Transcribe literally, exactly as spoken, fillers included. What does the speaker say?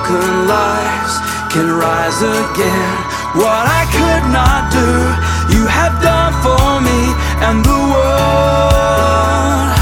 broken lives can rise again. What I could not do, you have done for me and the world.